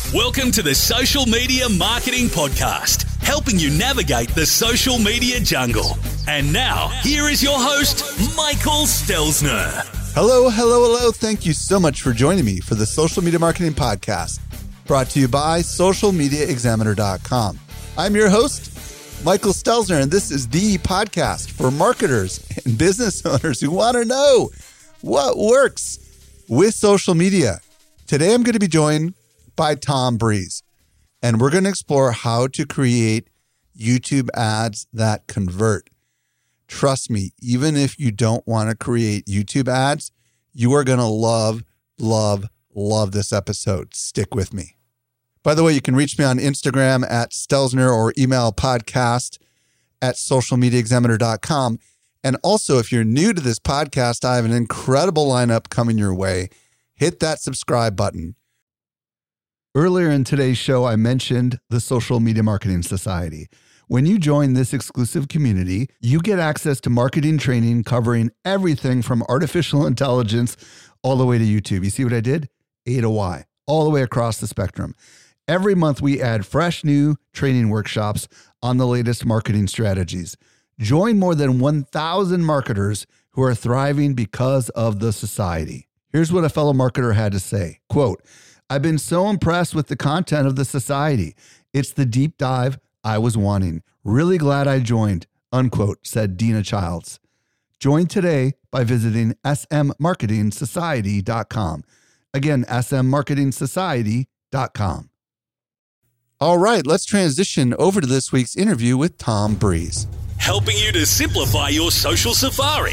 Welcome to the Social Media Marketing Podcast, helping you navigate the social media jungle. And now, here is your host, Michael Stelzner. Hello. Thank you so much for joining me for the Social Media Marketing Podcast, brought to you by socialmediaexaminer.com. I'm your host, Michael Stelzner, and this is the podcast for marketers and business owners who want to know what works with social media. Today, I'm going to be joined by Tom Breeze, and we're going to explore how to create YouTube ads that convert. Trust me, even if you don't want to create YouTube ads, you are going to love this episode. Stick with me. By the way, you can reach me on Instagram at Stelzner or email podcast at socialmediaexaminer.com. And also, if you're new to this podcast, I have an incredible lineup coming your way. Hit that subscribe button. Earlier in today's show, I mentioned the Social Media Marketing Society. When you join this exclusive community, you get access to marketing training covering everything from artificial intelligence all the way to YouTube. You see what I did? A to Y, all the way across the spectrum. Every month, we add fresh new training workshops on the latest marketing strategies. Join more than 1,000 marketers who are thriving because of the society. Here's what a fellow marketer had to say, quote, "I've been so impressed with the content of the society. It's the deep dive I was wanting. Really glad I joined," unquote, said Dina Childs. Join today by visiting smmarketingsociety.com. Again, smmarketingsociety.com. All right, let's transition over to this week's interview with Tom Breeze. Helping you to simplify your social safari.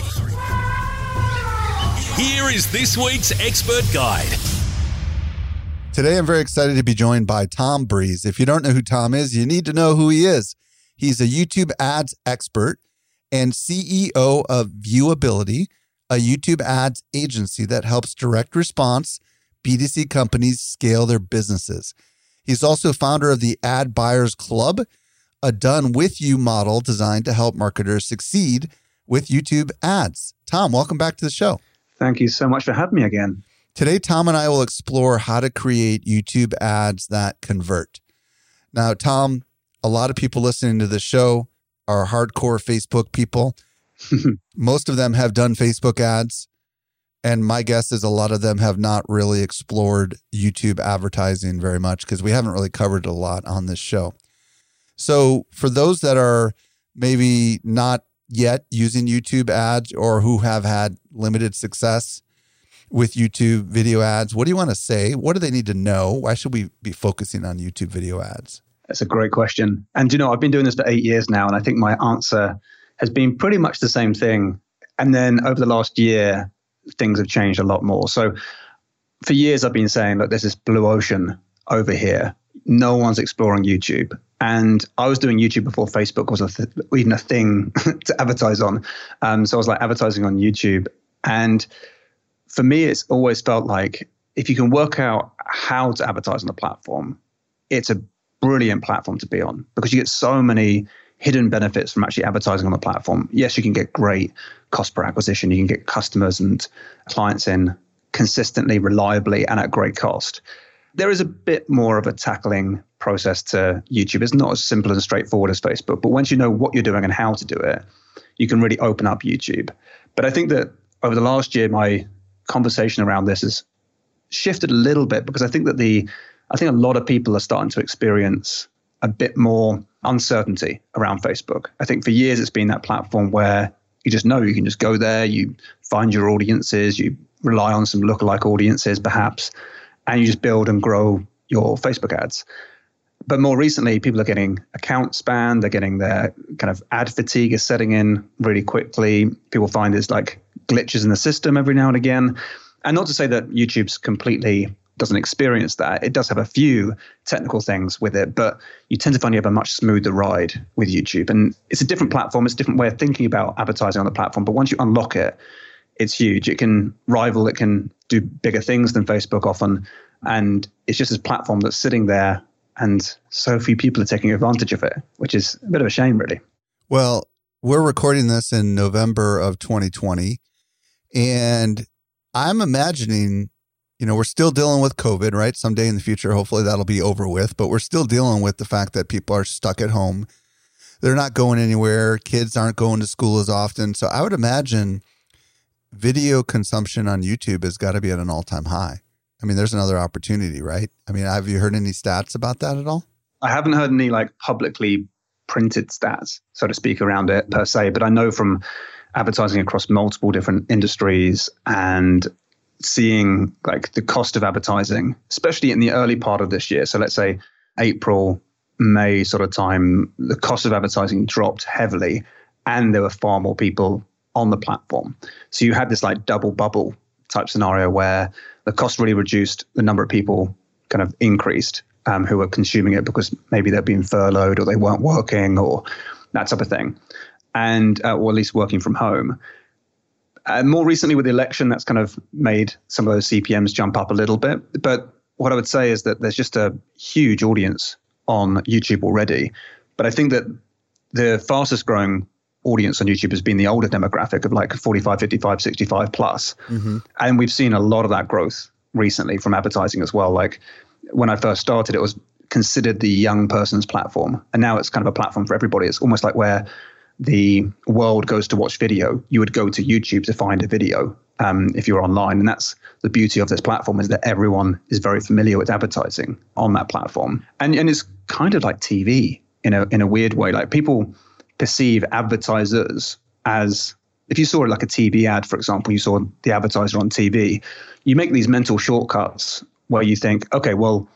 Here is this week's expert guide. Today, I'm very excited to be joined by Tom Breeze. If you don't know who Tom is, you need to know who he is. He's a YouTube ads expert and CEO of Viewability, a YouTube ads agency that helps direct response B2C companies scale their businesses. He's also founder of the Ad Buyers Club, a done-with-you model designed to help marketers succeed with YouTube ads. Tom, welcome back to the show. Thank you so much for having me again. Today, Tom and I will explore how to create YouTube ads that convert. Now, Tom, a lot of people listening to the show are hardcore Facebook people. Most of them have done Facebook ads. And my guess is a lot of them have not really explored YouTube advertising very much because we haven't really covered it a lot on this show. So for those that are maybe not yet using YouTube ads or who have had limited success with YouTube video ads, what do you want to say? What do they need to know? Why should we be focusing on YouTube video ads? That's a great question. And you know, I've been doing this for 8 years now, and I think my answer has been pretty much the same thing. And then over the last year, things have changed a lot more. So for years, I've been saying, look, there's this blue ocean over here. No one's exploring YouTube. And I was doing YouTube before Facebook was even a thing to advertise on. So I was like advertising on YouTube. And for me, it's always felt like if you can work out how to advertise on the platform, it's a brilliant platform to be on because you get so many hidden benefits from actually advertising on the platform. Yes, you can get great cost per acquisition. You can get customers and clients in consistently, reliably, and at great cost. There is a bit more of a tackling process to YouTube. It's not as simple and straightforward as Facebook, but once you know what you're doing and how to do it, you can really open up YouTube. But I think that over the last year, my conversation around this has shifted a little bit because I think that a lot of people are starting to experience a bit more uncertainty around Facebook. I think for years it's been that platform where you just know you can just go there, you find your audiences, you rely on some lookalike audiences perhaps, and you just build and grow your Facebook ads. But more recently, people are getting accounts banned. They're getting their kind of ad fatigue is setting in really quickly. People find there's like glitches in the system every now and again. And not to say that YouTube's completely doesn't experience that. It does have a few technical things with it, but you tend to find you have a much smoother ride with YouTube. And it's a different platform. It's a different way of thinking about advertising on the platform. But once you unlock it, it's huge. It can rival, it can do bigger things than Facebook often. And it's just this platform that's sitting there and so few people are taking advantage of it, which is a bit of a shame, really. Well, we're recording this in November of 2020, and I'm imagining we're still dealing with COVID, right? Someday in the future, hopefully that'll be over with, but we're still dealing with the fact that people are stuck at home. They're not going anywhere. Kids aren't going to school as often. So I would imagine video consumption on YouTube has got to be at an all-time high. I mean, there's another opportunity, right? I mean, have you heard any stats about that at all? I haven't heard any like publicly printed stats, so to speak, around it per se, but I know from advertising across multiple different industries and seeing like the cost of advertising, especially in the early part of this year. So let's say April, May sort of time, the cost of advertising dropped heavily and there were far more people on the platform. So you had this like double bubble type scenario where the cost really reduced, the number of people kind of increased who were consuming it because maybe they'd been furloughed or they weren't working or that type of thing. And or at least working from home. More recently with the election, that's kind of made some of those CPMs jump up a little bit. But what I would say is that there's just a huge audience on YouTube already. But I think that the fastest growing audience on YouTube has been the older demographic of like 45, 55, 65 plus. Mm-hmm. And we've seen a lot of that growth recently from advertising as well. Like when I first started, it was considered the young person's platform. And now it's kind of a platform for everybody. It's almost like where the world goes to watch video, you would go to YouTube to find a video if you're online. And that's the beauty of this platform, is that everyone is very familiar with advertising on that platform. And it's kind of like TV in a weird way. Like people perceive advertisers as, if you saw like a TV ad, for example, you saw the advertiser on TV, you make these mental shortcuts where you think, okay, well,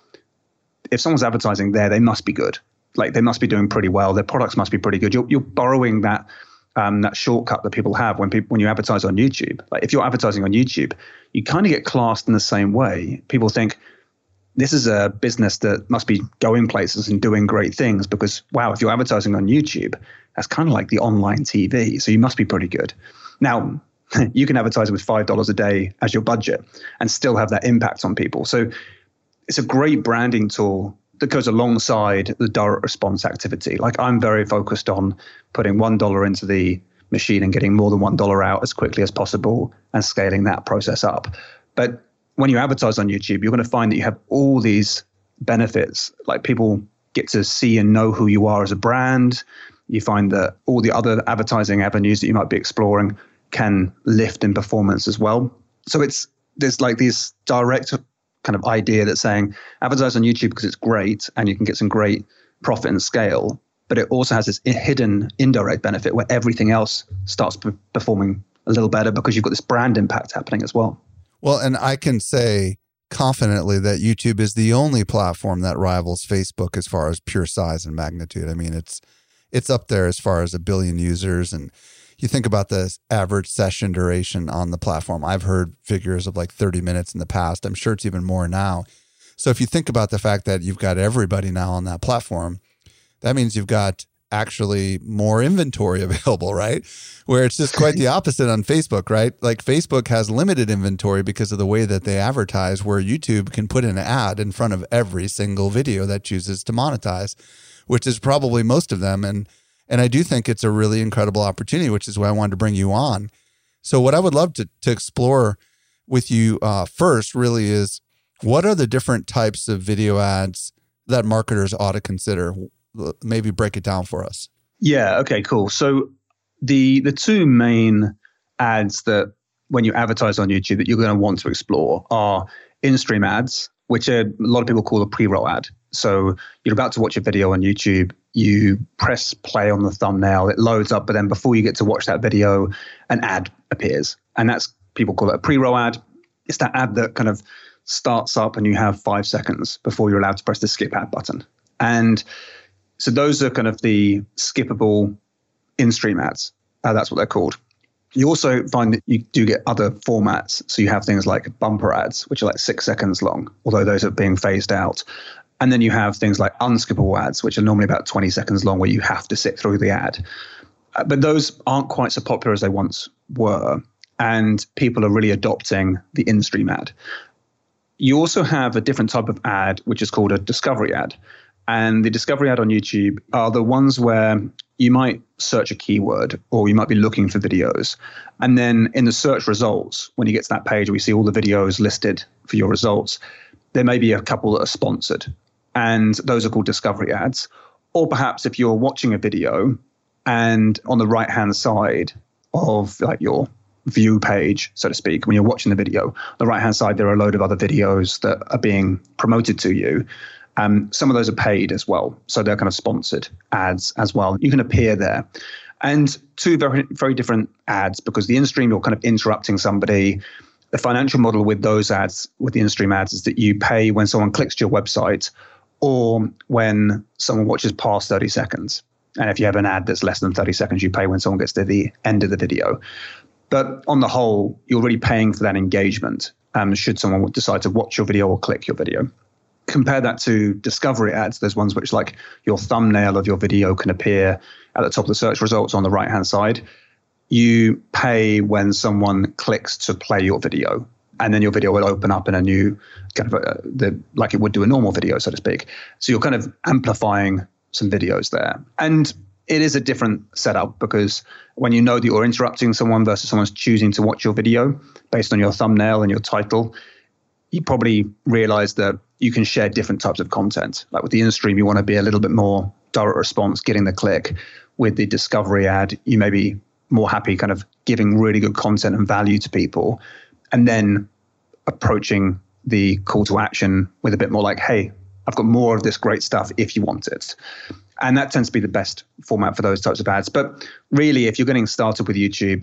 if someone's advertising there, they must be good. Like they must be doing pretty well. Their products must be pretty good. You're borrowing that shortcut that people have when you advertise on YouTube. Like if you're advertising on YouTube, you kind of get classed in the same way. People think this is a business that must be going places and doing great things because, wow, if you're advertising on YouTube, that's kind of like the online TV. So you must be pretty good. Now, you can advertise with $5 a day as your budget and still have that impact on people. So it's a great branding tool that goes alongside the direct response activity. Like I'm very focused on putting $1 into the machine and getting more than $1 out as quickly as possible and scaling that process up. But when you advertise on YouTube, you're going to find that you have all these benefits. Like people get to see and know who you are as a brand. You find that all the other advertising avenues that you might be exploring can lift in performance as well. So there's like this direct kind of idea that's saying advertise on YouTube because it's great and you can get some great profit and scale, but it also has this hidden indirect benefit where everything else starts performing a little better because you've got this brand impact happening as well. Well, and I can say confidently that YouTube is the only platform that rivals Facebook as far as pure size and magnitude. I mean, it's up there as far as 1 billion users. And you think about the average session duration on the platform. I've heard figures of like 30 minutes in the past. I'm sure it's even more now. So if you think about the fact that you've got everybody now on that platform, that means you've got actually more inventory available, right? Where it's just quite the opposite on Facebook, right? Like Facebook has limited inventory because of the way that they advertise, where YouTube can put an ad in front of every single video that chooses to monetize, which is probably most of them. And I do think it's a really incredible opportunity, which is why I wanted to bring you on. So what I would love to explore with you first really is, what are the different types of video ads that marketers ought to consider? Maybe break it down for us. Yeah. Okay, cool. So the two main ads that when you advertise on YouTube that you're going to want to explore are in-stream ads, which a lot of people call a pre-roll ad. So you're about to watch a video on YouTube, you press play on the thumbnail, it loads up, but then before you get to watch that video, an ad appears. And that's, people call it a pre-roll ad. It's that ad that kind of starts up and you have 5 seconds before you're allowed to press the skip ad button. And so those are kind of the skippable in-stream ads. That's what they're called. You also find that you do get other formats. So you have things like bumper ads, which are like 6 seconds long, although those are being phased out. And then you have things like unskippable ads, which are normally about 20 seconds long, where you have to sit through the ad. But those aren't quite so popular as they once were. And people are really adopting the in-stream ad. You also have a different type of ad, which is called a discovery ad. And the discovery ad on YouTube are the ones where you might search a keyword or you might be looking for videos. And then in the search results, when you get to that page where you see all the videos listed for your results, there may be a couple that are sponsored. And those are called discovery ads. Or perhaps if you're watching a video and on the right-hand side of like your view page, so to speak, when you're watching the video, on the right-hand side, there are a load of other videos that are being promoted to you. Some of those are paid as well. So they're kind of sponsored ads as well. You can appear there. And two very, very different ads, because the in-stream, you're kind of interrupting somebody. The financial model with those ads, with the in-stream ads, is that you pay when someone clicks to your website or when someone watches past 30 seconds. And if you have an ad that's less than 30 seconds, you pay when someone gets to the end of the video. But on the whole, you're already paying for that engagement should someone decide to watch your video or click your video. Compare that to discovery ads. There's ones which, like, your thumbnail of your video can appear at the top of the search results on the right-hand side. You pay when someone clicks to play your video, and then your video will open up in a new kind of like it would do a normal video, so to speak. So you're kind of amplifying some videos there. And it is a different setup, because when you know that you're interrupting someone versus someone's choosing to watch your video based on your thumbnail and your title, you probably realize that you can share different types of content. Like with the in-stream, you want to be a little bit more direct response, getting the click. With the discovery ad, you may be more happy kind of giving really good content and value to people, and then approaching the call to action with a bit more like, hey, I've got more of this great stuff if you want it. And that tends to be the best format for those types of ads. But really, if you're getting started with YouTube,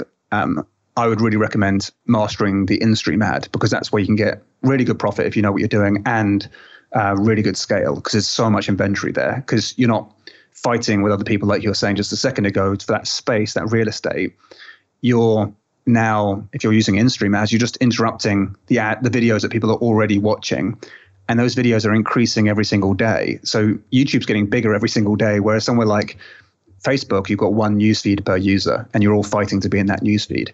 I would really recommend mastering the in-stream ad, because that's where you can get really good profit if you know what you're doing, and really good scale, because there's so much inventory there, because you're not fighting with other people like you were saying just a second ago for that space, that real estate. You're now, if you're using in-stream ads, you're just interrupting the videos that people are already watching. And those videos are increasing every single day. So YouTube's getting bigger every single day, whereas somewhere like Facebook, you've got one newsfeed per user, and you're all fighting to be in that newsfeed.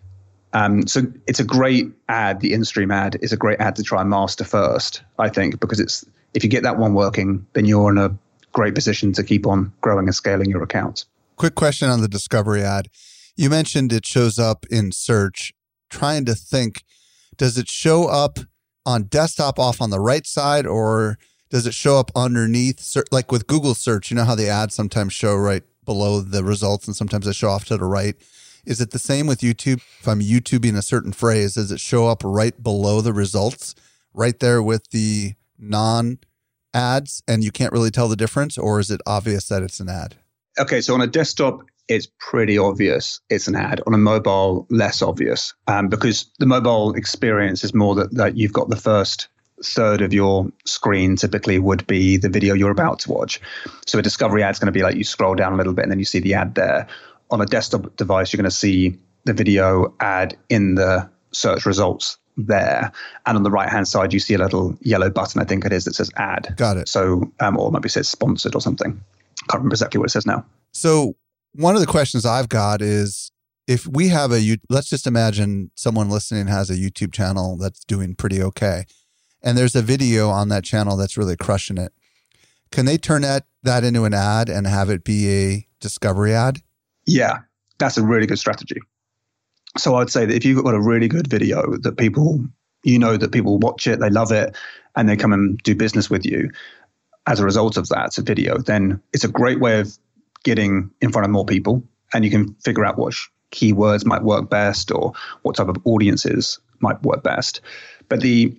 So it's a great ad. The in-stream ad is a great ad to try and master first, I think, because if you get that one working, then you're in a great position to keep on growing and scaling your account. Quick question on the discovery ad. You mentioned it shows up in search. Trying to think, does it show up on desktop off on the right side, or does it show up underneath? Like with Google search, you know how the ads sometimes show right below the results and sometimes they show off to the right. Is it the same with YouTube? If I'm YouTubing a certain phrase, does it show up right below the results, right there with the non-ads, and you can't really tell the difference, or is it obvious that it's an ad? Okay, so on a desktop, it's pretty obvious it's an ad. On a mobile, less obvious, because the mobile experience is more that you've got the first third of your screen typically would be the video you're about to watch. So a discovery ad is going to be like you scroll down a little bit and then you see the ad there. On a desktop device, you're going to see the video ad in the search results there. And on the right-hand side, you see a little yellow button, I think it is, that says ad. Got it. So, or maybe it says sponsored or something. Can't remember exactly what it says now. So one of the questions I've got is, if we have let's just imagine someone listening has a YouTube channel that's doing pretty okay, and there's a video on that channel that's really crushing it. Can they turn that into an ad and have it be a discovery ad? Yeah, that's a really good strategy. So I'd say that if you've got a really good video that people watch it, they love it, and they come and do business with you as a result of that video, then it's a great way of getting in front of more people, and you can figure out what keywords might work best or what type of audiences might work best. But the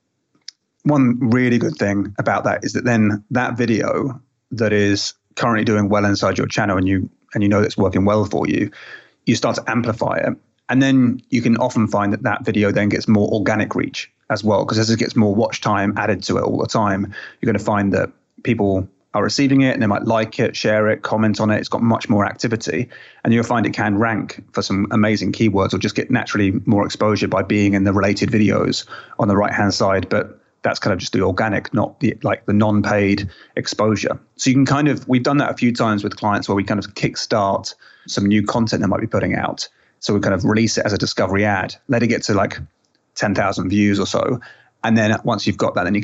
one really good thing about that is that then that video that is currently doing well inside your channel, and you know it's working well for you, you start to amplify it. And then you can often find that video then gets more organic reach as well, because as it gets more watch time added to it all the time, you're going to find that people are receiving it and they might like it, share it, comment on it. It's got much more activity, and you'll find it can rank for some amazing keywords or just get naturally more exposure by being in the related videos on the right-hand side. But that's kind of just the organic, not the non-paid exposure. So you can we've done that a few times with clients where we kind of kickstart some new content they might be putting out. So we kind of release it as a discovery ad, let it get to like 10,000 views or so. And then once you've got that, then you can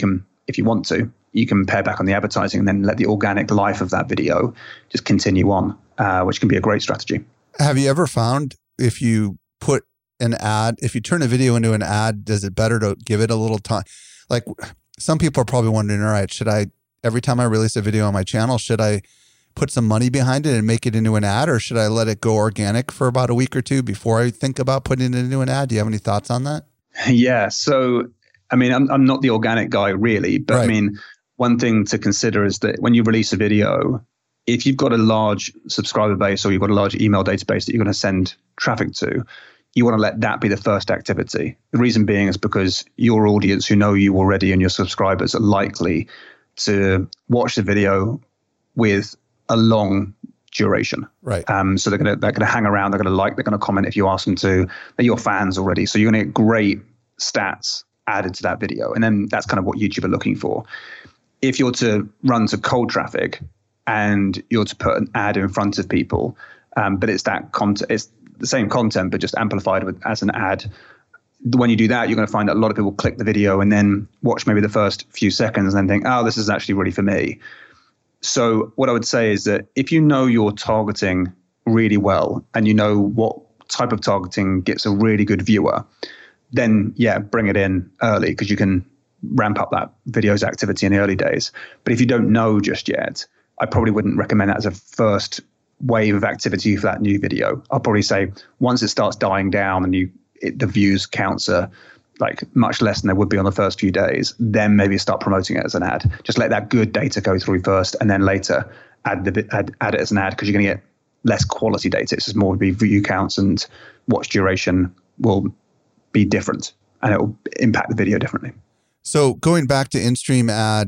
if you want to, you can pare back on the advertising and then let the organic life of that video just continue on, which can be a great strategy. Have you ever found if you put an ad, if you turn a video into an ad, does it better to give it a little time? Like some people are probably wondering, all right, should I, every time I release a video on my channel, should I put some money behind it and make it into an ad, or should I let it go organic for about a week or two before I think about putting it into an ad? Do you have any thoughts on that? Yeah. So, I mean, I'm not the organic guy really, but right. I mean, one thing to consider is that when you release a video, if you've got a large subscriber base or you've got a large email database that you're going to send traffic to, you want to let that be the first activity. The reason being is because your audience who know you already and your subscribers are likely to watch the video with a long duration. Right. So they're gonna hang around, they're gonna comment if you ask them to. They're your fans already. So you're gonna get great stats added to that video. And then that's kind of what YouTube are looking for. If you're to run to cold traffic and you're to put an ad in front of people, but it's that content, it's the same content, but just amplified as an ad. When you do that, you're going to find that a lot of people click the video and then watch maybe the first few seconds and then think, oh, this is actually really for me. So what I would say is that if you know you're targeting really well and you know what type of targeting gets a really good viewer, then yeah, bring it in early because you can ramp up that video's activity in the early days. But if you don't know just yet, I probably wouldn't recommend that as a first wave of activity for that new video. I'll probably say once it starts dying down and the views counts are like much less than they would be on the first few days, then maybe start promoting it as an ad. Just let that good data go through first, and then later add it as an ad because you're going to get less quality data. It's just more view counts and watch duration will be different, and it will impact the video differently. So going back to in-stream ad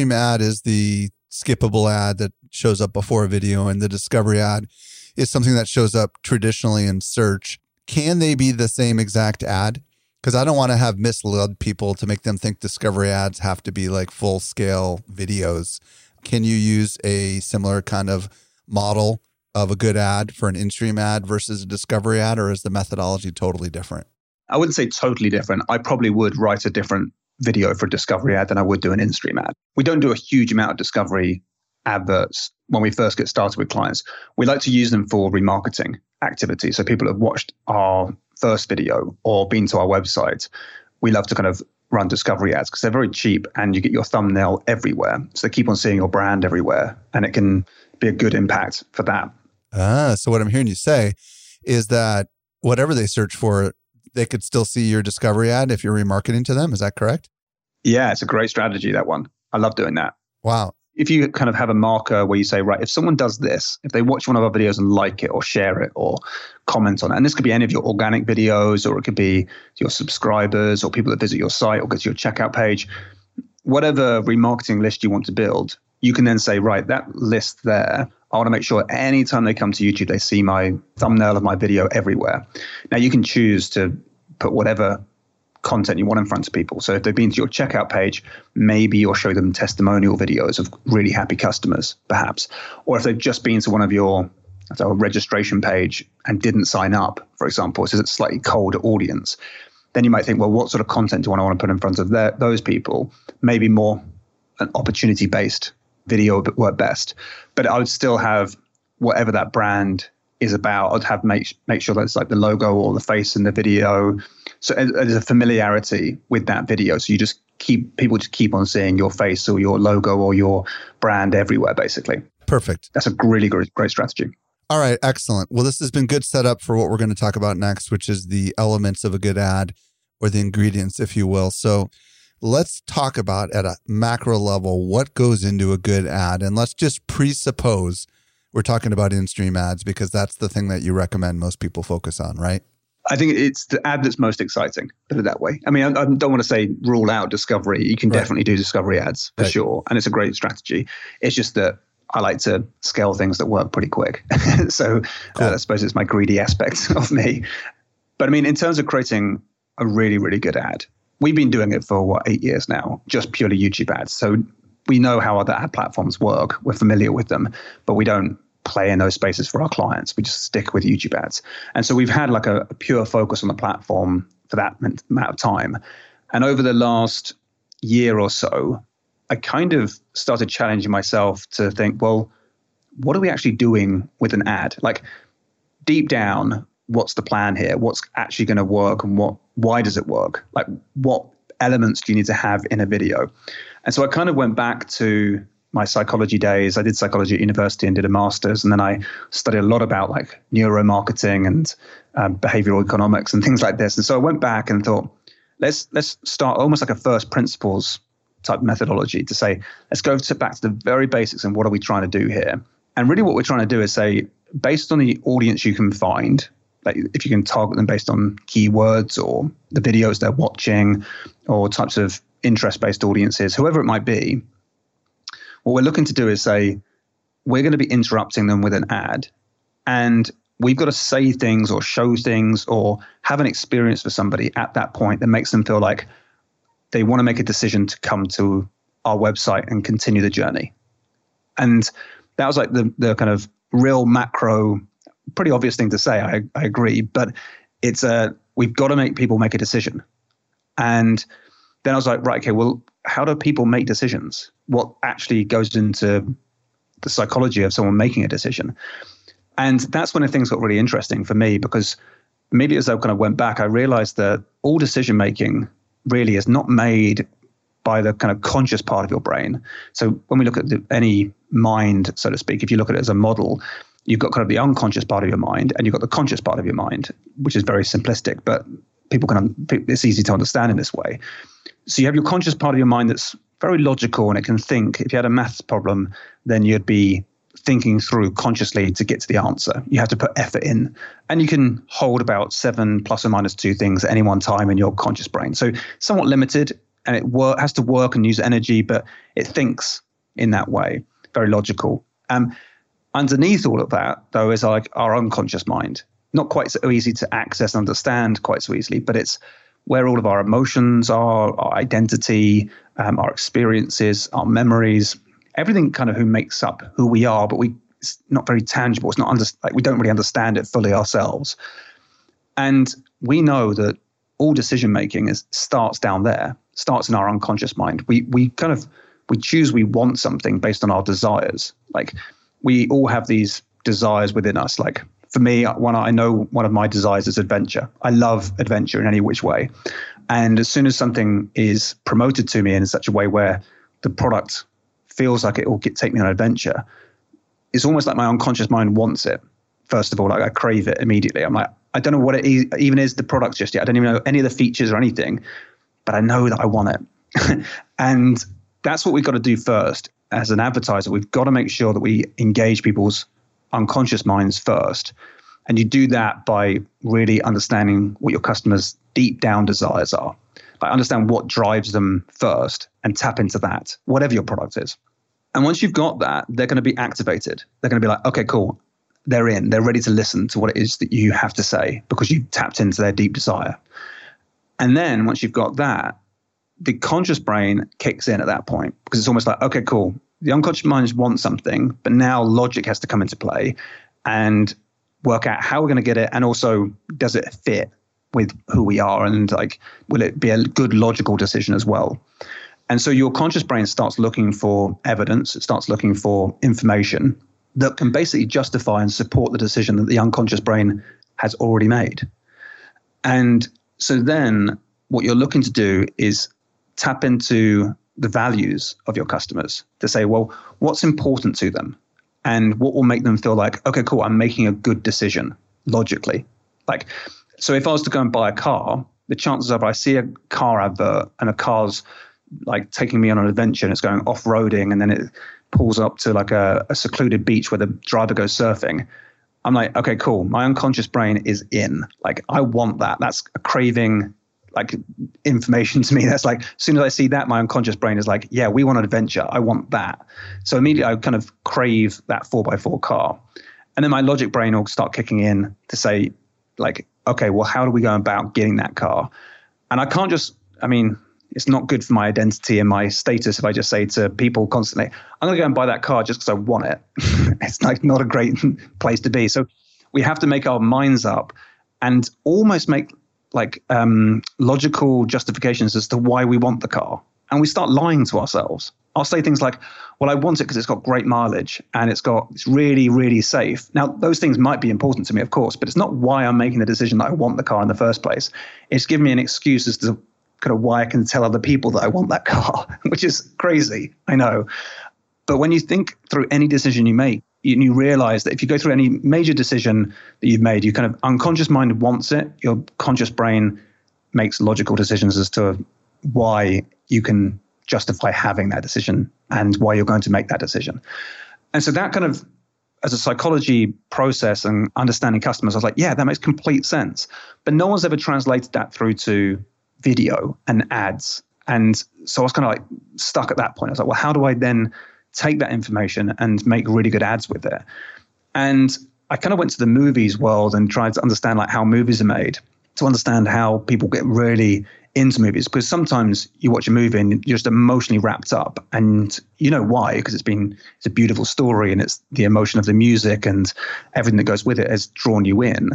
is the skippable ad that shows up before a video, and the discovery ad is something that shows up traditionally in search. Can they be the same exact ad? Because I don't want to have misled people to make them think discovery ads have to be like full scale videos. Can you use a similar kind of model of a good ad for an in-stream ad versus a discovery ad, or is the methodology totally different? I wouldn't say totally different. I probably would write a different video for a discovery ad than I would do an in-stream ad. We don't do a huge amount of discovery adverts when we first get started with clients. We like to use them for remarketing activity. So people have watched our first video or been to our website. We love to kind of run discovery ads because they're very cheap and you get your thumbnail everywhere. So they keep on seeing your brand everywhere, and it can be a good impact for that. So what I'm hearing you say is that whatever they search for, they could still see your discovery ad if you're remarketing to them. Is that correct? Yeah, it's a great strategy, that one. I love doing that. Wow. If you kind of have a marker where you say, right, if someone does this, if they watch one of our videos and like it or share it or comment on it, and this could be any of your organic videos, or it could be your subscribers or people that visit your site or go to your checkout page, whatever remarketing list you want to build, you can then say, right, that list there, I want to make sure anytime they come to YouTube, they see my thumbnail of my video everywhere. Now you can choose to put whatever content you want in front of people. So if they've been to your checkout page, maybe you'll show them testimonial videos of really happy customers, perhaps. Or if they've just been to one of your registration page and didn't sign up, for example, so it's a slightly colder audience, then you might think, well, what sort of content do I want to put in front of those people? Maybe more an opportunity-based video would work best. But I would still have whatever that brand is about. I'd have make sure that it's like the logo or the face in the video. So there's a familiarity with that video. So you just people keep on seeing your face or your logo or your brand everywhere, basically. Perfect. That's a really great strategy. All right. Excellent. Well, this has been good setup for what we're going to talk about next, which is the elements of a good ad, or the ingredients, if you will. So let's talk about at a macro level what goes into a good ad. And let's just presuppose we're talking about in-stream ads because that's the thing that you recommend most people focus on, right? I think it's the ad that's most exciting, put it that way. I mean, I don't want to say rule out discovery. You can definitely do discovery ads for sure. And it's a great strategy. It's just that I like to scale things that work pretty quick. So I suppose it's my greedy aspect of me. But I mean, in terms of creating a really, really good ad, we've been doing it for 8 years now, just purely YouTube ads. So we know how other ad platforms work. We're familiar with them, but we don't play in those spaces for our clients. We just stick with YouTube ads. And so we've had like a pure focus on the platform for that amount of time. And over the last year or so, I kind of started challenging myself to think, well, what are we actually doing with an ad? Like deep down, what's the plan here? What's actually going to work and why does it work? Like what elements do you need to have in a video? And so I kind of went back to my psychology days. I did psychology at university and did a master's. And then I studied a lot about like neuromarketing and behavioral economics and things like this. And so I went back and thought, let's start almost like a first principles type methodology to say, let's go back to the very basics and what are we trying to do here? And really what we're trying to do is say, based on the audience you can find, like if you can target them based on keywords or the videos they're watching or types of interest-based audiences, whoever it might be, what we're looking to do is say, we're going to be interrupting them with an ad and we've got to say things or show things or have an experience for somebody at that point that makes them feel like they want to make a decision to come to our website and continue the journey. And that was like the kind of real macro, pretty obvious thing to say. I agree, but it's we've got to make people make a decision. And then I was like, right, okay, well, how do people make decisions? What actually goes into the psychology of someone making a decision? And that's when things got really interesting for me, because immediately as I kind of went back, I realized that all decision making really is not made by the kind of conscious part of your brain. So when we look at any mind, so to speak, if you look at it as a model, you've got kind of the unconscious part of your mind and you've got the conscious part of your mind, which is very simplistic, but it's easy to understand in this way. So you have your conscious part of your mind that's very logical and it can think. If you had a maths problem, then you'd be thinking through consciously to get to the answer. You have to put effort in, and you can hold about 7 plus or minus 2 things at any one time in your conscious brain. So somewhat limited, and it has to work and use energy, but it thinks in that way, very logical. Underneath all of that, though, is like our unconscious mind. Not quite so easy to access and understand quite so easily, but it's where all of our emotions are, our identity, our experiences, our memories, everything kind of who makes up who we are, but it's not very tangible. It's not like we don't really understand it fully ourselves. And we know that all decision making starts down there, starts in our unconscious mind. We choose we want something based on our desires. Like we all have these desires within us. Like for me, I know one of my desires is adventure. I love adventure in any which way. And as soon as something is promoted to me in such a way where the product feels like it will take me on an adventure, it's almost like my unconscious mind wants it. First of all, like I crave it immediately. I'm like, I don't know what it even is, the product just yet. I don't even know any of the features or anything, but I know that I want it. And that's what we've got to do first. As an advertiser, we've got to make sure that we engage people's unconscious minds first. And you do that by really understanding what your customers' deep down desires are. Like understand what drives them first and tap into that, whatever your product is. And once you've got that, they're going to be activated. They're going to be like, okay, cool. They're in. They're ready to listen to what it is that you have to say because you've tapped into their deep desire. And then once you've got that, the conscious brain kicks in at that point because it's almost like, okay, cool. The unconscious mind wants something, but now logic has to come into play and work out how we're going to get it. And also, does it fit with who we are? And like, will it be a good logical decision as well? And so your conscious brain starts looking for evidence. It starts looking for information that can basically justify and support the decision that the unconscious brain has already made. And so then what you're looking to do is tap into the values of your customers to say, well, what's important to them and what will make them feel like, okay, cool, I'm making a good decision logically. Like, so if I was to go and buy a car, the chances of I see a car advert and a car's like taking me on an adventure and it's going off-roading and then it pulls up to like a secluded beach where the driver goes surfing. I'm like, okay, cool. My unconscious brain is in. Like, I want that. That's a craving, like information to me. That's like, as soon as I see that, my unconscious brain is like, yeah, we want an adventure. I want that. So immediately I kind of crave that 4x4 car. And then my logic brain will start kicking in to say like, okay, well, how do we go about getting that car? And I can't just, it's not good for my identity and my status if I just say to people constantly, I'm going to go and buy that car just because I want it. It's like not a great place to be. So we have to make our minds up and almost make like logical justifications as to why we want the car. And we start lying to ourselves. I'll say things like, well, I want it because it's got great mileage and it's really, really safe. Now, those things might be important to me, of course, but it's not why I'm making the decision that I want the car in the first place. It's giving me an excuse as to kind of why I can tell other people that I want that car, which is crazy, I know. But when you think through any decision you make, you realize that if you go through any major decision that you've made, your kind of unconscious mind wants it, your conscious brain makes logical decisions as to why you can justify having that decision and why you're going to make that decision. And so that kind of, as a psychology process and understanding customers, I was like, yeah, that makes complete sense. But no one's ever translated that through to video and ads. And so I was kind of like stuck at that point. I was like, well, how do I then take that information and make really good ads with it? And I kind of went to the movies world and tried to understand like how movies are made, to understand how people get really into movies, because sometimes you watch a movie and you're just emotionally wrapped up, and you know why, because it's a beautiful story and it's the emotion of the music and everything that goes with it has drawn you in.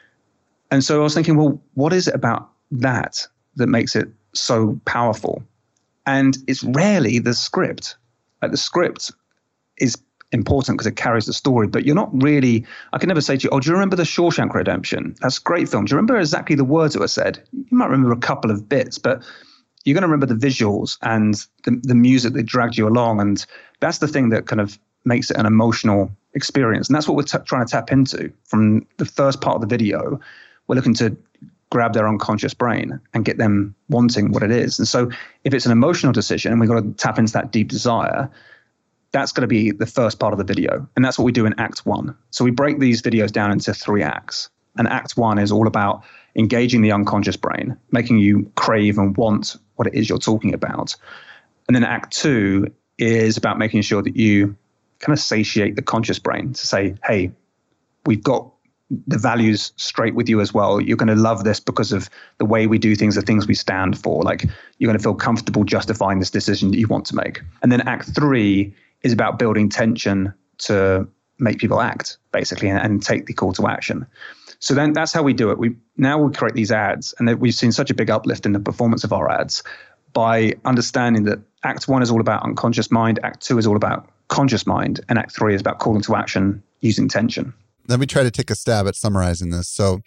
And so I was thinking, well, what is it about that makes it so powerful? And it's rarely the script. Like the script is important because it carries the story, but you're not really, I can never say to you, oh, do you remember The Shawshank Redemption? That's a great film. Do you remember exactly the words that were said? You might remember a couple of bits, but you're going to remember the visuals and the music that dragged you along. And that's the thing that kind of makes it an emotional experience. And that's what we're trying to tap into from the first part of the video. We're looking to grab their unconscious brain and get them wanting what it is. And so if it's an emotional decision and we've got to tap into that deep desire, that's going to be the first part of the video. And that's what we do in Act 1. So we break these videos down into 3 acts. And Act 1 is all about engaging the unconscious brain, making you crave and want what it is you're talking about. And then Act 2 is about making sure that you kind of satiate the conscious brain to say, hey, we've got the values straight with you as well. You're going to love this because of the way we do things, the things we stand for. Like you're going to feel comfortable justifying this decision that you want to make. And then Act 3 is about building tension to make people act, basically, and take the call to action. So then that's how we do it. We create these ads, and we've seen such a big uplift in the performance of our ads by understanding that Act 1 is all about unconscious mind, Act 2 is all about conscious mind, and Act 3 is about calling to action using tension. Let me try to take a stab at summarizing this. So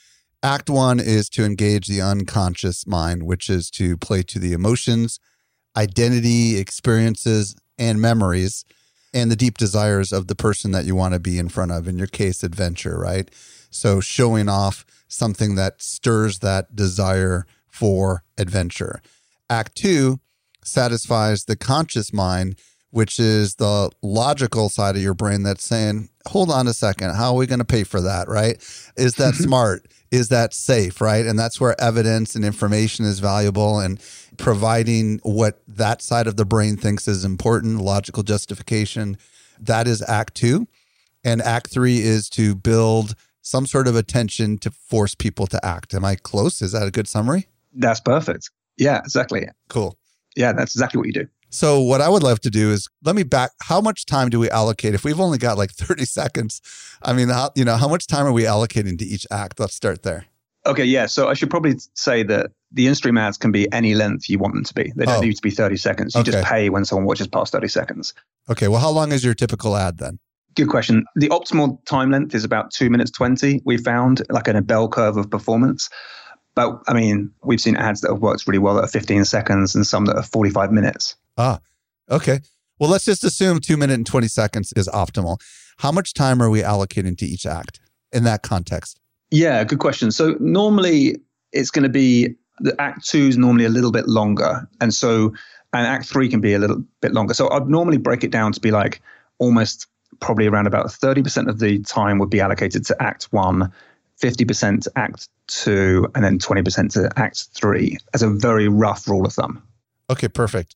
Act 1 is to engage the unconscious mind, which is to play to the emotions, identity, experiences, and memories, and the deep desires of the person that you want to be in front of, in your case, adventure, right? So showing off something that stirs that desire for adventure. Act 2 satisfies the conscious mind, which is the logical side of your brain that's saying, hold on a second, how are we going to pay for that, right? Is that smart? Is that safe, right? And that's where evidence and information is valuable, and providing what that side of the brain thinks is important, logical justification. That is Act 2. And Act 3 is to build some sort of attention to force people to act. Am I close? Is that a good summary? That's perfect. Yeah, exactly. Cool. Yeah, that's exactly what you do. So what I would love to do is, let me back, how much time do we allocate? If we've only got like 30 seconds, I mean, how much time are we allocating to each act? Let's start there. Okay, yeah. So I should probably say that the in-stream ads can be any length you want them to be. They don't need to be 30 seconds. You just pay when someone watches past 30 seconds. Okay, well, how long is your typical ad then? Good question. The optimal time length is about 2 minutes 20, we found, like in a bell curve of performance. But I mean, we've seen ads that have worked really well that are 15 seconds and some that are 45 minutes. Ah, okay. Well, let's just assume 2 minutes and 20 seconds is optimal. How much time are we allocating to each act in that context? Yeah, good question. So normally it's going to be, the Act 2 is normally a little bit longer. And Act 3 can be a little bit longer. So I'd normally break it down to be like almost probably around about 30% of the time would be allocated to Act 1, 50% to Act 2, and then 20% to Act 3 as a very rough rule of thumb. Okay, perfect.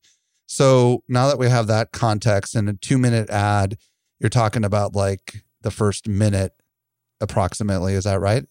So now that we have that context and a 2 minute ad, you're talking about like the first minute approximately. Is that right?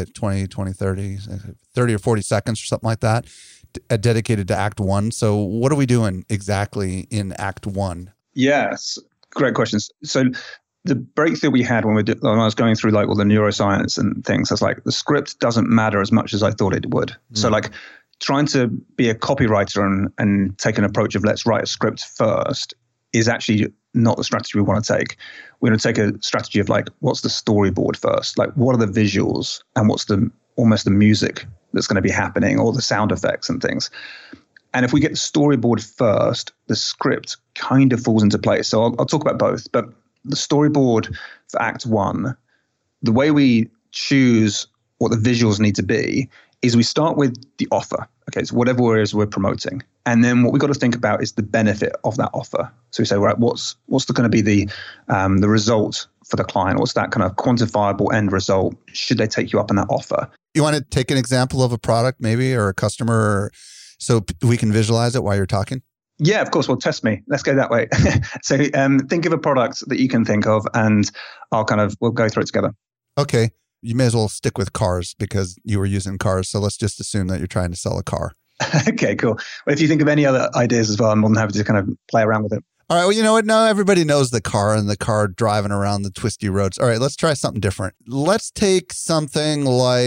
30 or 40 seconds or something like that, dedicated to Act 1. So what are we doing exactly in Act 1? Yes, great questions. So the breakthrough we had when I was going through like all the neuroscience and things, I was like, the script doesn't matter as much as I thought it would. So like, trying to be a copywriter and take an approach of let's write a script first is actually not the strategy we want to take. We're going to take a strategy of like, what's the storyboard first? Like, what are the visuals and what's almost the music that's going to be happening, or the sound effects and things. And if we get the storyboard first, the script kind of falls into place. So I'll talk about both. But the storyboard for Act 1, the way we choose what the visuals need to be is we start with the offer. Okay, so whatever it is we're promoting. And then what we've got to think about is the benefit of that offer. So we say, right, what's going to be the result for the client? What's that kind of quantifiable end result? Should they take you up on that offer? You want to take an example of a product maybe, or a customer, so we can visualize it while you're talking? Yeah, of course. Well, test me. Let's go that way. So think of a product that you can think of, and we'll go through it together. Okay. You may as well stick with cars because you were using cars. So let's just assume that you're trying to sell a car. Okay, cool. Well, if you think of any other ideas as well, I'm more than happy to kind of play around with it. All right. Well, you know what? No, everybody knows the car and the car driving around the twisty roads. All right. Let's try something different. Let's take something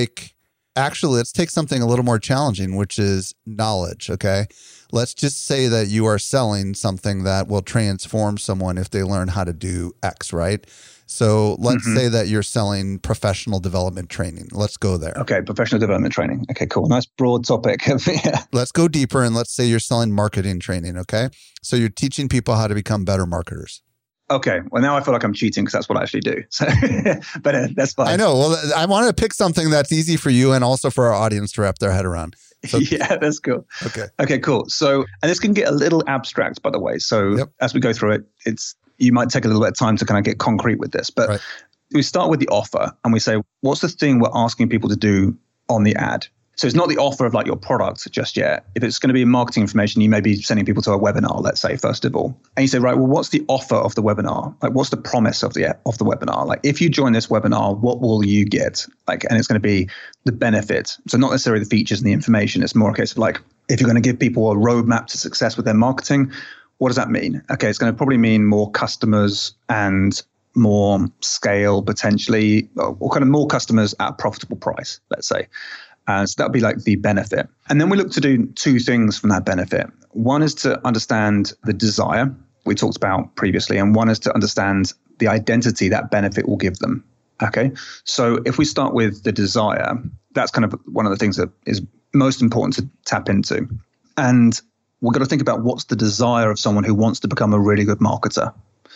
let's take something a little more challenging, which is knowledge. Okay. Let's just say that you are selling something that will transform someone if they learn how to do X, right? So let's say that you're selling professional development training. Let's go there. Okay, professional development training. Okay, cool. Nice broad topic. Yeah. Let's go deeper, and let's say you're selling marketing training, okay? So you're teaching people how to become better marketers. Okay, well, now I feel like I'm cheating because that's what I actually do. So, but that's fine. I know. Well, I want to pick something that's easy for you and also for our audience to wrap their head around. So, yeah, that's cool. Okay, cool. So, and this can get a little abstract, by the way. So as we go through it, you might take a little bit of time to kind of get concrete with this. But we start with the offer and we say, what's the thing we're asking people to do on the ad? So it's not the offer of like your product just yet. If it's going to be marketing information, you may be sending people to a webinar, let's say, first of all. And you say, right, well, what's the offer of the webinar? Like, what's the promise of the webinar? Like, if you join this webinar, what will you get? Like, and it's going to be the benefit. So not necessarily the features and the information. It's more a case of like, if you're going to give people a roadmap to success with their marketing, what does that mean? Okay, it's going to probably mean more customers and more scale potentially, or kind of more customers at a profitable price, let's say. So that would be like the benefit. And then we look to do two things from that benefit. One is to understand the desire we talked about previously, and one is to understand the identity that benefit will give them. Okay, so if we start with the desire, that's kind of one of the things that is most important to tap into. And we've got to think about what's the desire of someone who wants to become a really good marketer.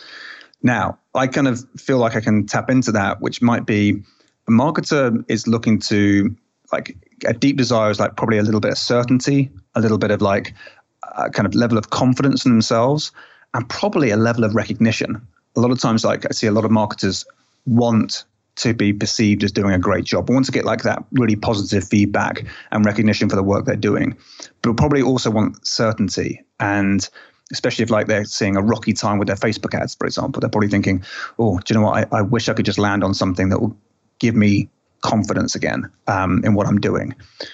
Now, I kind of feel like I can tap into that, which might be a marketer is looking to, like, a deep desire is like probably a little bit of certainty, a little bit of like a kind of level of confidence in themselves, and probably a level of recognition. A lot of times, like I see a lot of marketers want to be perceived as doing a great job, want to get like that really positive feedback and recognition for the work they're doing, but probably also want certainty. And especially if like they're seeing a rocky time with their Facebook ads, for example, they're probably thinking, oh, do you know what? I wish I could just land on something that will give me confidence again in what I'm doing.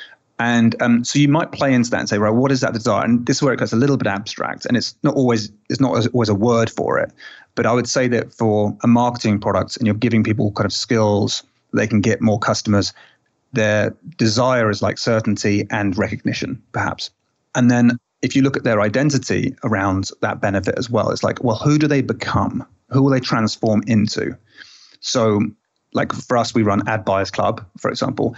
And so you might play into that and say, right, what is that desire? And this is where it gets a little bit abstract, and it's not always a word for it. But I would say that for a marketing product, and you're giving people kind of skills, they can get more customers. Their desire is like certainty and recognition, perhaps. And then if you look at their identity around that benefit as well, it's like, well, who do they become? Who will they transform into? So like for us, we run Ad Buyers Club, for example,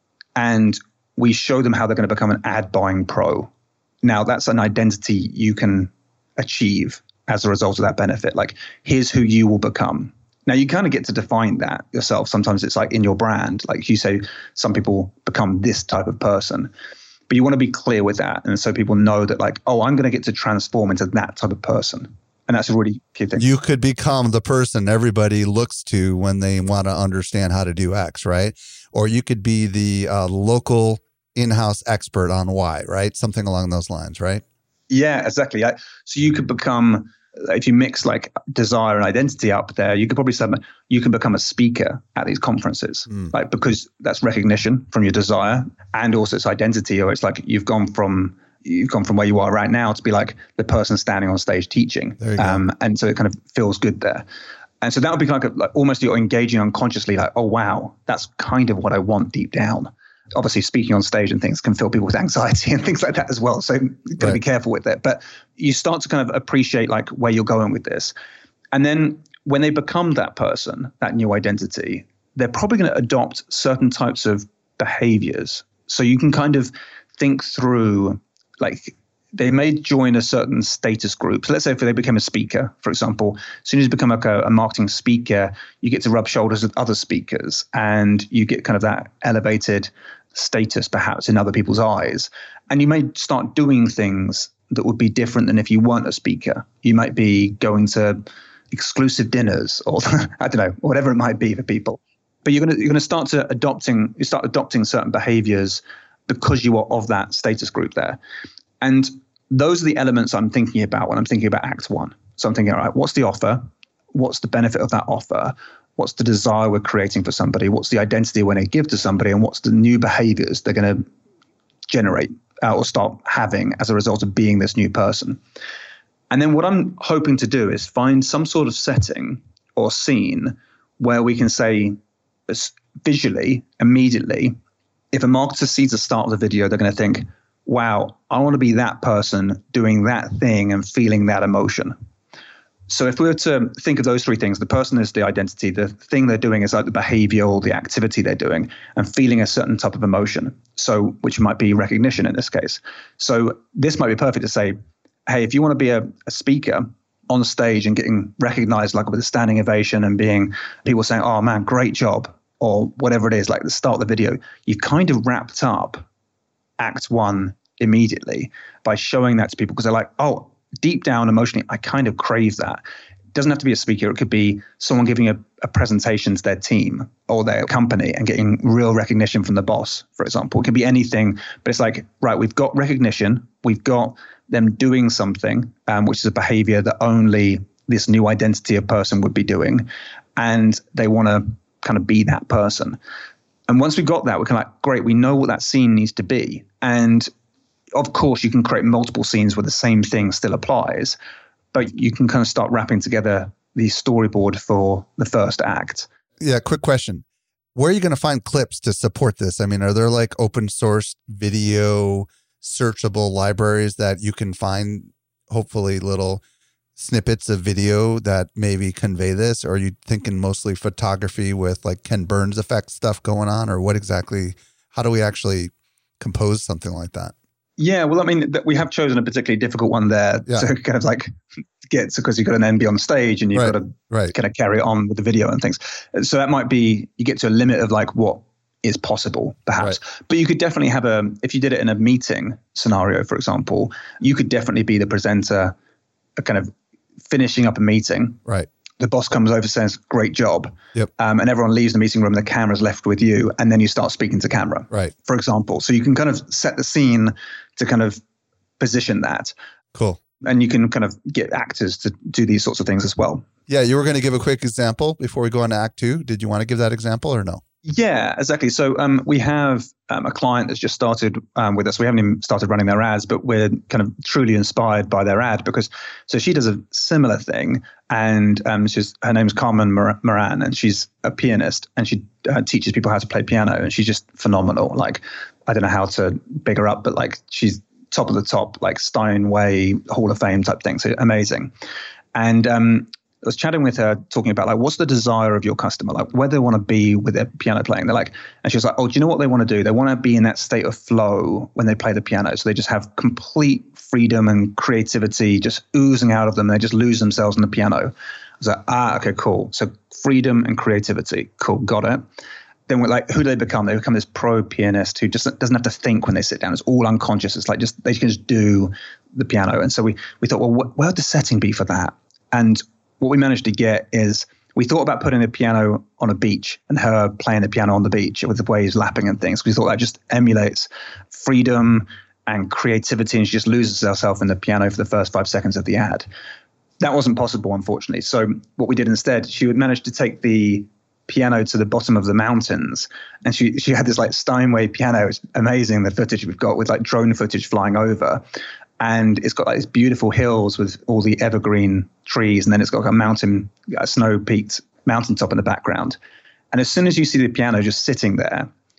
and we show them how they're going to become an ad buying pro. Now, that's an identity you can achieve as a result of that benefit. Like, here's who you will become. Now, you kind of get to define that yourself. Sometimes it's like in your brand, like you say, some people become this type of person, but you want to be clear with that. And so people know that like, oh, I'm going to get to transform into that type of person. And that's a really key thing. You could become the person everybody looks to when they want to understand how to do X, right? Or you could be the local in-house expert on Y, right? Something along those lines, right? Yeah, exactly. So you could become, if you mix like desire and identity up there, you could probably say you can become a speaker at these conferences, like, because that's recognition from your desire, and also it's identity, or it's like you've gone from where you are right now to be like the person standing on stage teaching. And so it kind of feels good there. And so that would be like almost you're engaging unconsciously, like, oh, wow, that's kind of what I want deep down. obviously speaking on stage and things can fill people with anxiety and things like that as well. So you've got to be careful with it. But you start to kind of appreciate like where you're going with this. And then when they become that person, that new identity, they're probably going to adopt certain types of behaviors. So you can kind of think through, like, they may join a certain status group. So let's say if they become a speaker, for example, as soon as you become like a marketing speaker, you get to rub shoulders with other speakers and you get kind of that elevated status perhaps in other people's eyes. And you may start doing things that would be different than if you weren't a speaker. You might be going to exclusive dinners or I don't know, whatever it might be for people. But you're going to start adopting certain behaviors because you are of that status group there. And those are the elements I'm thinking about when I'm thinking about Act 1. So I'm thinking, all right, what's the offer? What's the benefit of that offer? What's the desire we're creating for somebody? What's the identity we're going to give to somebody? And what's the new behaviors they're going to generate or start having as a result of being this new person? And then what I'm hoping to do is find some sort of setting or scene where we can say visually, immediately, if a marketer sees the start of the video, they're going to think, wow, I want to be that person doing that thing and feeling that emotion. So if we were to think of those three things, the person is the identity, the thing they're doing is like the behavior or the activity they're doing, and feeling a certain type of emotion. So which might be recognition in this case. So this might be perfect to say, hey, if you want to be a speaker on stage and getting recognized like with a standing ovation and being people saying, oh man, great job, or whatever it is, like the start of the video, you've kind of wrapped up Act 1 immediately by showing that to people because they're like, oh, deep down emotionally, I kind of crave that. It doesn't have to be a speaker. It could be someone giving a presentation to their team or their company and getting real recognition from the boss, for example. It could be anything, but it's like, right, we've got recognition. We've got them doing something, which is a behavior that only this new identity of person would be doing. And they want to kind of be that person. And once we got that, we're kind of like, great, we know what that scene needs to be. And of course, you can create multiple scenes where the same thing still applies, but you can kind of start wrapping together the storyboard for the first act. Yeah, quick question. Where are you going to find clips to support this? I mean, are there like open source video searchable libraries that you can find, hopefully little snippets of video that maybe convey this? Or are you thinking mostly photography with like Ken Burns effect stuff going on? Or what exactly, how do we actually compose something like that? Yeah, well, I mean, we have chosen a particularly difficult one there to kind of like get, because you've got an NB on stage and you've got to kind of carry it on with the video and things. So that might be, you get to a limit of like what is possible, perhaps. Right. But you could definitely have if you did it in a meeting scenario, for example, you could definitely be the presenter, kind of finishing up a meeting. Right. The boss comes over, says, great job. Yep. And everyone leaves the meeting room, the camera's left with you, and then you start speaking to camera, right? For example. So you can kind of set the scene to kind of position that. Cool. And you can kind of get actors to do these sorts of things as well. Yeah, you were going to give a quick example before we go on to Act 2. Did you want to give that example or no? Yeah, exactly. So we have a client that's just started with us. We haven't even started running their ads, but we're kind of truly inspired by their ad because so she does a similar thing, and her name's Carmen Moran, and she's a pianist, and she teaches people how to play piano, and she's just phenomenal. Like, I don't know how to big her up, but like she's top of the top, like Steinway Hall of Fame type thing. So amazing. And I was chatting with her, talking about like, what's the desire of your customer? Like, where they want to be with their piano playing. They're like, and she was like, oh, do you know what they want to do? They want to be in that state of flow when they play the piano. So they just have complete freedom and creativity just oozing out of them. They just lose themselves in the piano. I was like, okay, cool. So freedom and creativity. Cool. Got it. Then we're like, who do they become? They become this pro pianist who just doesn't have to think when they sit down. It's all unconscious. It's like they can just do the piano. And so we thought, well, where would the setting be for that? And what we managed to get is we thought about putting the piano on a beach and her playing the piano on the beach with the waves lapping and things. We thought that just emulates freedom and creativity, and she just loses herself in the piano for the first 5 seconds of the ad. That wasn't possible, unfortunately. So what we did instead, she would manage to take the piano to the bottom of the mountains, and she had this like Steinway piano. It's amazing, the footage we've got with like drone footage flying over. And it's got like these beautiful hills with all the evergreen trees. And then it's got like a snow-peaked mountaintop in the background. And as soon as you see the piano just sitting there,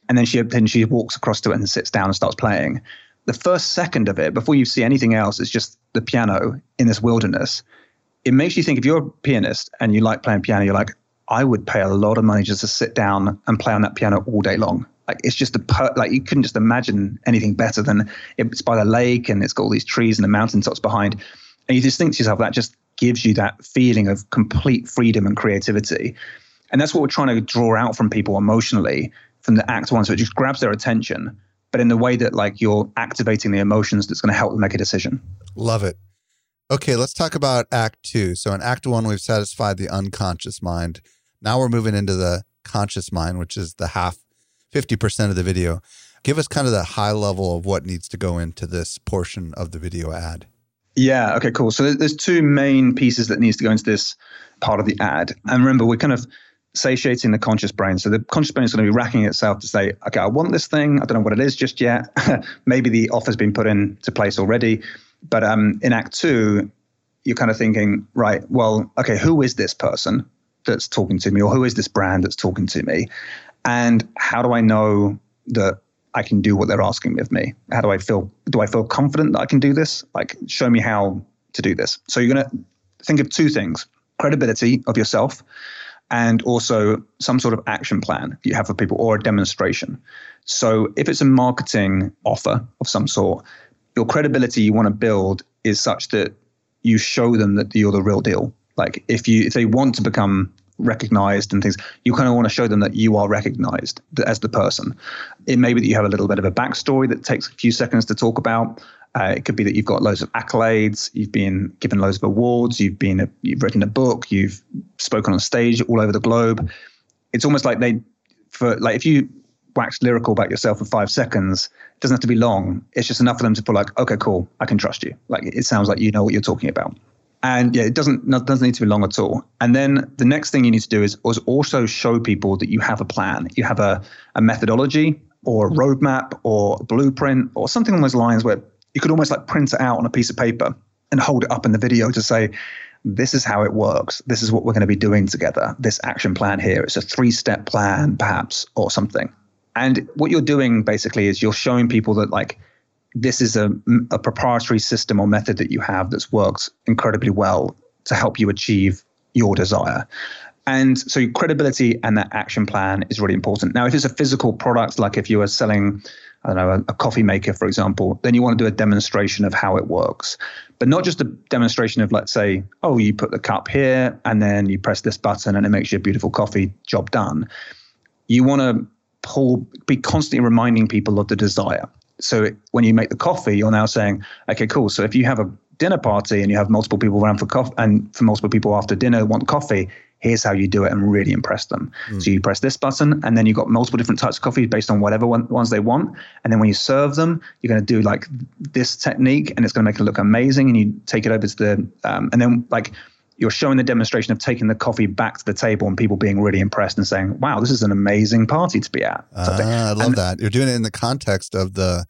And then she walks across to it and sits down and starts playing. The first second of it, before you see anything else, it's just the piano in this wilderness. It makes you think, if you're a pianist and you like playing piano, you're like, I would pay a lot of money just to sit down and play on that piano all day long. Like, it's just like, you couldn't just imagine anything better than it's by the lake and it's got all these trees and the mountaintops behind. And you just think to yourself, that just gives you that feeling of complete freedom and creativity. And that's what we're trying to draw out from people emotionally from the act one. So it just grabs their attention, but in the way that like you're activating the emotions that's going to help them make a decision. Love it. Okay, let's talk about act two. So in act one, we've satisfied the unconscious mind. Now we're moving into the conscious mind, which is the 50% of the video. Give us kind of the high level of what needs to go into this portion of the video ad. Yeah. Okay, cool. So there's two main pieces that needs to go into this part of the ad. And remember, we're kind of satiating the conscious brain. So the conscious brain is going to be racking itself to say, okay, I want this thing. I don't know what it is just yet. Maybe the offer's been put into place already. But in act two, you're kind of thinking, right, well, okay, who is this person that's talking to me? Or who is this brand that's talking to me? And how do I know that I can do what they're asking of me? How do I feel? Do I feel confident that I can do this? Like, show me how to do this. So you're going to think of two things: credibility of yourself, and also some sort of action plan you have for people, or a demonstration. So if it's a marketing offer of some sort, your credibility you want to build is such that you show them that you're the real deal. Like if they want to become recognized and things, you kind of want to show them that you are recognized as the person. It may be that you have a little bit of a backstory that takes a few seconds to talk about. It could be that you've got loads of accolades, you've been given loads of awards, you've written a book, you've spoken on stage all over the globe. It's almost like if you wax lyrical about yourself for 5 seconds, it doesn't have to be long. It's just enough for them to feel like, okay, cool, I can trust you. Like, it sounds like you know what you're talking about. And yeah, it doesn't need to be long at all. And then the next thing you need to do is also show people that you have a plan. You have a methodology or a roadmap or a blueprint or something along those lines, where you could almost like print it out on a piece of paper and hold it up in the video to say, this is how it works. This is what we're going to be doing together. This action plan here. It's a 3-step plan, perhaps, or something. And what you're doing basically is you're showing people that, like, this is a proprietary system or method that you have that's worked incredibly well to help you achieve your desire. And so your credibility and that action plan is really important. Now, if it's a physical product, like if you are selling, I don't know, a coffee maker, for example, then you want to do a demonstration of how it works. But not just a demonstration of, let's say, oh, you put the cup here and then you press this button and it makes you a beautiful coffee, job done. You want to be constantly reminding people of the desire. So when you make the coffee, you're now saying, okay, cool. So if you have a dinner party and you have multiple people around for coffee, and for multiple people after dinner want coffee, here's how you do it and really impress them. So you press this button, and then you've got multiple different types of coffee based on whatever ones they want. And then when you serve them, you're going to do like this technique, and it's going to make it look amazing. And you take it over to the, and then like you're showing the demonstration of taking the coffee back to the table and people being really impressed and saying, wow, this is an amazing party to be at. I love that. You're doing it in the context of the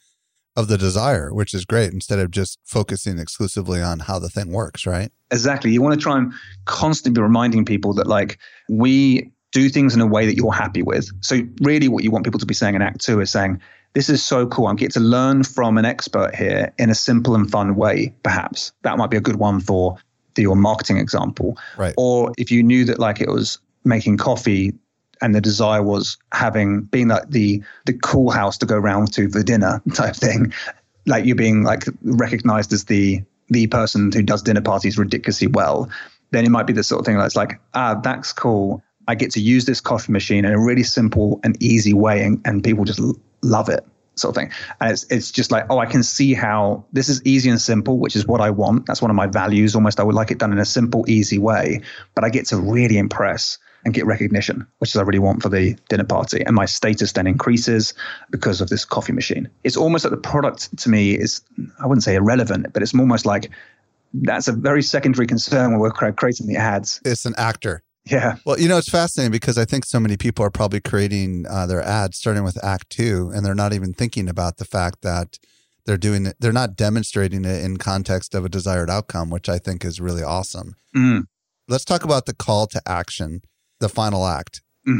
desire, which is great, instead of just focusing exclusively on how the thing works, right? Exactly. You want to try and constantly be reminding people that, like, we do things in a way that you're happy with. So really what you want people to be saying in Act 2 is saying, this is so cool. I get to learn from an expert here in a simple and fun way, perhaps. That might be a good one for your marketing example. Right. Or if you knew that, like, it was making coffee and the desire was being like the cool house to go round to for dinner type thing, like you're being like recognized as the person who does dinner parties ridiculously well, then it might be the sort of thing that's like, that's cool. I get to use this coffee machine in a really simple and easy way, and people just love it, sort of thing. And it's just like, I can see how this is easy and simple, which is what I want. That's one of my values. Almost, I would like it done in a simple, easy way, but I get to really impress and get recognition, which is I really want for the dinner party. And my status then increases because of this coffee machine. It's almost like the product to me is, I wouldn't say irrelevant, but it's almost like that's a very secondary concern when we're creating the ads. It's an actor. Yeah. Well, it's fascinating because I think so many people are probably creating their ads starting with Act 2, and they're not even thinking about the fact that they're not demonstrating it in context of a desired outcome, which I think is really awesome. Let's talk about the call to action, the final act. Mm-hmm.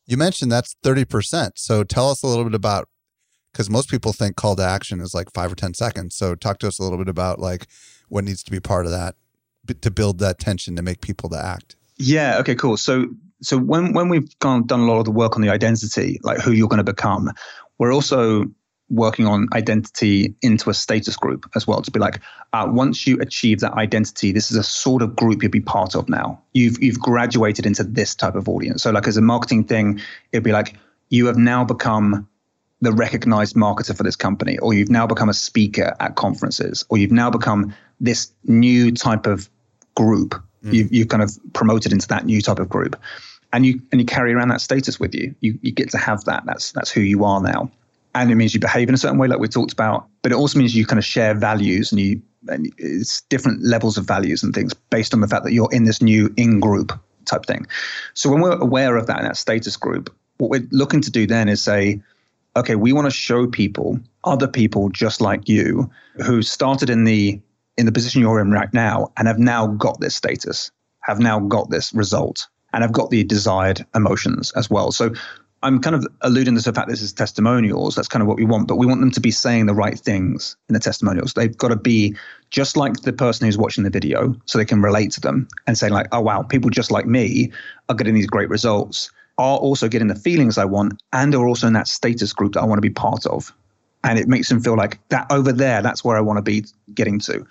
You mentioned that's 30%. So tell us a little bit about, because most people think call to action is like 5 or 10 seconds. So talk to us a little bit about like what needs to be part of that to build that tension to make people to act. Yeah. Okay, cool. So when we've done a lot of the work on the identity, like who you're going to become, we're also working on identity into a status group as well, to be like, once you achieve that identity, this is a sort of group you'll be part of now. You've graduated into this type of audience. So like as a marketing thing, it'd be like, you have now become the recognized marketer for this company, or you've now become a speaker at conferences, or you've now become this new type of group. You've kind of promoted into that new type of group, and you carry around that status with you. You get to have that. That's who you are now. And it means you behave in a certain way, like we talked about, but it also means you kind of share values, and it's different levels of values and things based on the fact that you're in this new in-group type thing. So when we're aware of that in that status group, what we're looking to do then is say, okay, we want to show people, other people just like you, who started in the position you're in right now and have now got this status, have now got this result, and have got the desired emotions as well. So I'm kind of alluding to the fact this is testimonials. That's kind of what we want, but we want them to be saying the right things in the testimonials. They've got to be just like the person who's watching the video, so they can relate to them and say like, oh, wow, people just like me are getting these great results, are also getting the feelings I want, and are also in that status group that I want to be part of. And it makes them feel like that over there, that's where I want to be getting to.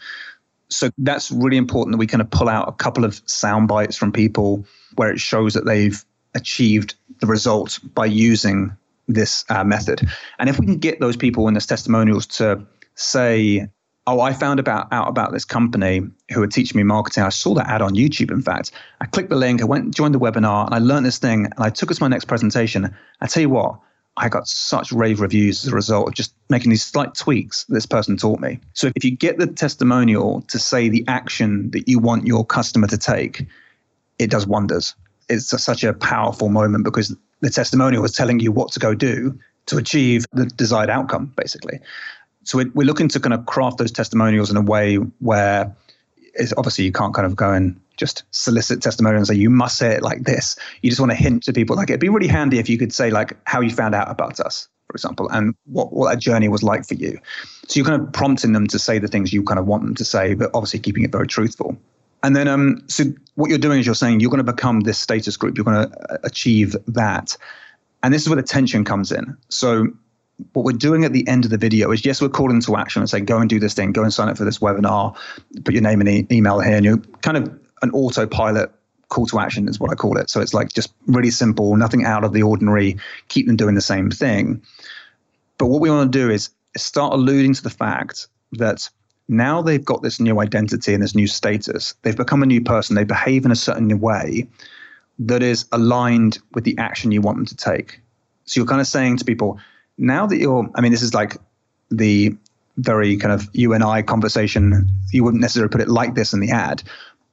So that's really important that we kind of pull out a couple of sound bites from people where it shows that they've achieved the result by using this method. And if we can get those people in this testimonials to say, oh, I found out about this company who are teaching me marketing. I saw that ad on YouTube, in fact. I clicked the link, I went and joined the webinar, and I learned this thing, and I took it to my next presentation. I tell you what, I got such rave reviews as a result of just making these slight tweaks this person taught me. So if you get the testimonial to say the action that you want your customer to take, it does wonders. It's such a powerful moment because the testimonial is telling you what to go do to achieve the desired outcome, basically. So we're looking to kind of craft those testimonials in a way where it's obviously you can't kind of go and just solicit testimonials and say, you must say it like this. You just want to hint to people, like it'd be really handy if you could say like how you found out about us, for example, and what that journey was like for you. So you're kind of prompting them to say the things you kind of want them to say, but obviously keeping it very truthful. And then, so what you're doing is you're saying you're going to become this status group. You're going to achieve that. And this is where the tension comes in. So what we're doing at the end of the video is, yes, we're calling to action and saying, go and do this thing, go and sign up for this webinar, put your name and email here. And you're kind of an autopilot call to action is what I call it. So it's like just really simple, nothing out of the ordinary, keep them doing the same thing. But what we want to do is start alluding to the fact that now they've got this new identity and this new status. They've become a new person. They behave in a certain way that is aligned with the action you want them to take. So you're kind of saying to people, now that this is like the very kind of you and I conversation. You wouldn't necessarily put it like this in the ad,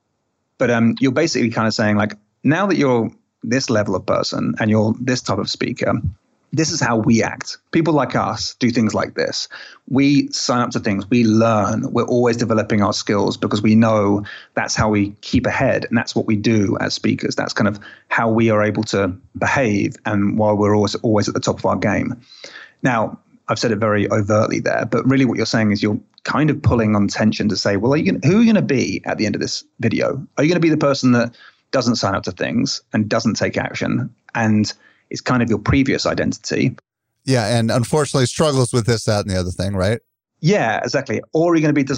but you're basically kind of saying like, now that you're this level of person and you're this type of speaker, this is how we act. People like us do things like this. We sign up to things. We learn. We're always developing our skills because we know that's how we keep ahead. And that's what we do as speakers. That's kind of how we are able to behave and while we're always at the top of our game. Now, I've said it very overtly there, but really what you're saying is you're kind of pulling on tension to say, well, who are you going to be at the end of this video? Are you going to be the person that doesn't sign up to things and doesn't take action and is kind of your previous identity? Yeah, and unfortunately struggles with this, that, and the other thing, right? Yeah, exactly. Or are you going to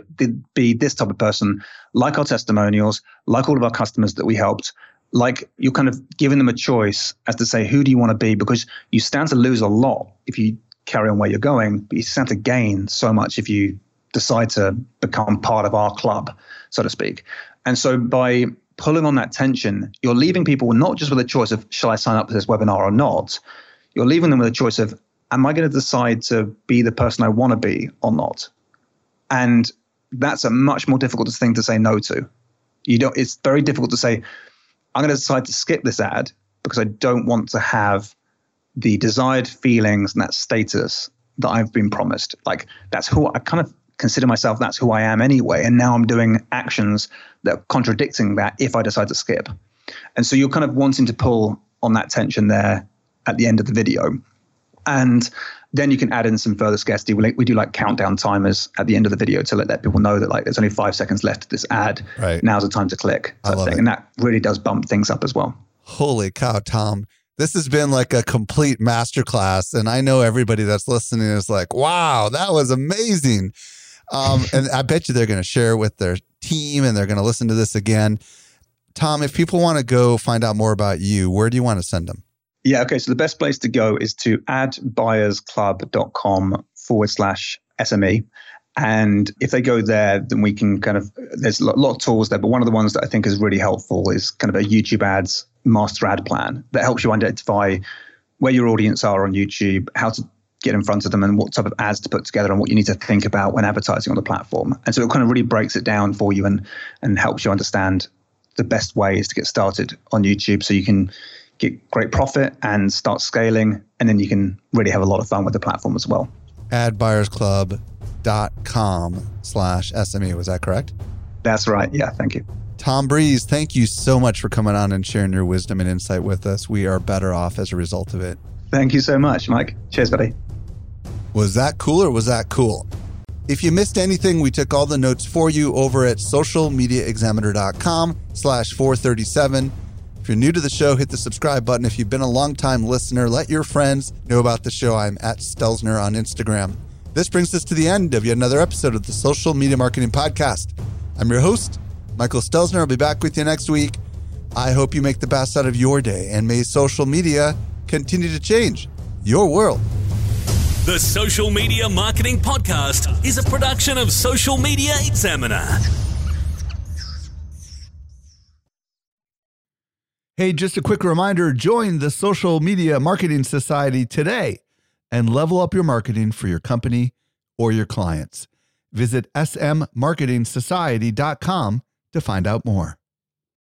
be this type of person, like our testimonials, like all of our customers that we helped, like you're kind of giving them a choice as to say, who do you want to be? Because you stand to lose a lot if you carry on where you're going, but you stand to gain so much if you decide to become part of our club, so to speak. And so by pulling on that tension, you're leaving people not just with a choice of, shall I sign up for this webinar or not? You're leaving them with a choice of, am I going to decide to be the person I want to be or not? And that's a much more difficult thing to say no to. It's very difficult to say, I'm going to decide to skip this ad because I don't want to have the desired feelings and that status that I've been promised. Like that's who I kind of consider myself, that's who I am anyway. And now I'm doing actions that are contradicting that if I decide to skip. And so you're kind of wanting to pull on that tension there at the end of the video. And then you can add in some further scarcity. We do like countdown timers at the end of the video to let people know that like there's only 5 seconds left of this ad. Right. Now's the time to click. I love it. And that really does bump things up as well. Holy cow, Tom. This has been like a complete masterclass. And I know everybody that's listening is like, wow, that was amazing. And I bet you they're going to share it with their team and they're going to listen to this again. Tom, if people want to go find out more about you, where do you want to send them? Yeah, okay. So the best place to go is to adbuyersclub.com/SME. And if they go there, then we can there's a lot of tools there, but one of the ones that I think is really helpful is kind of a YouTube ads master ad plan that helps you identify where your audience are on YouTube, how to get in front of them and what type of ads to put together and what you need to think about when advertising on the platform. And so it kind of really breaks it down for you and helps you understand the best ways to get started on YouTube so you can get great profit and start scaling. And then you can really have a lot of fun with the platform as well. adbuyersclub.com/SME. Was that correct? That's right. Yeah. Thank you. Tom Breeze, thank you so much for coming on and sharing your wisdom and insight with us. We are better off as a result of it. Thank you so much, Mike. Cheers, buddy. Was that cool or was that cool? If you missed anything, we took all the notes for you over at socialmediaexaminer.com/437. If you're new to the show, hit the subscribe button. If you've been a long-time listener, let your friends know about the show. I'm at Stelzner on Instagram. This brings us to the end of yet another episode of the Social Media Marketing Podcast. I'm your host, Michael Stelzner. I'll be back with you next week. I hope you make the best out of your day, and may social media continue to change your world. The Social Media Marketing Podcast is a production of Social Media Examiner. Hey, just a quick reminder, join the Social Media Marketing Society today and level up your marketing for your company or your clients. Visit smmarketingsociety.com to find out more.